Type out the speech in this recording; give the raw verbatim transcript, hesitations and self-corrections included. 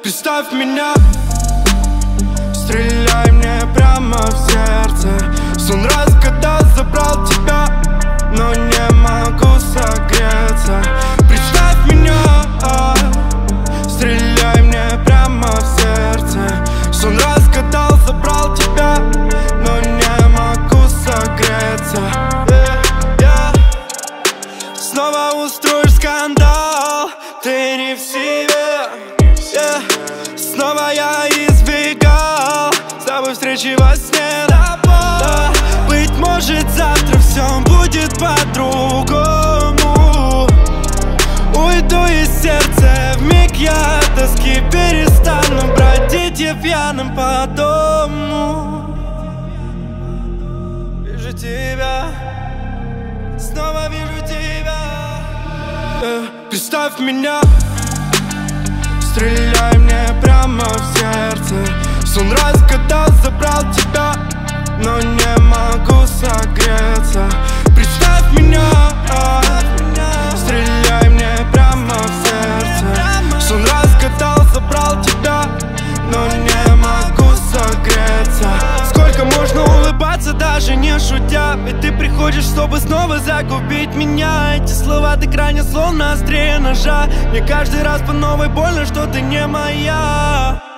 представь меня, стреляй мне прямо в сердце. Сон разгадал, забрал тебя, но не могу согреться. Представь меня, стреляй мне прямо в сердце. Сон разгадал, забрал тебя, но не могу согреться. yeah, yeah. Снова устроишь скандал, ты не в себе. yeah. Снова я избегал с тобой встречи во сне. Да, быть может завтра все будет по-другому. Уйду из сердца вмиг, я от тоски перестану бродить я пьяным по дому. Вижу тебя, снова вижу тебя. yeah. Представь меня, стреляй мне прямо в сердце. Сон разгадал, забрал тебя, но не могу согреться. Представь меня, стреляй мне прямо в сердце. Сон разгадал, забрал тебя, но не могу согреться. Сколько можно улыбаться, даже не шутя? Ведь ты приходишь, чтобы снова загубить меня. Эти слова ты крайне словно острее ножа. Мне каждый раз по новой больно, что ты не моя.